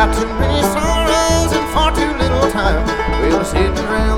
got too many sorrows and far too little time. We'll sit around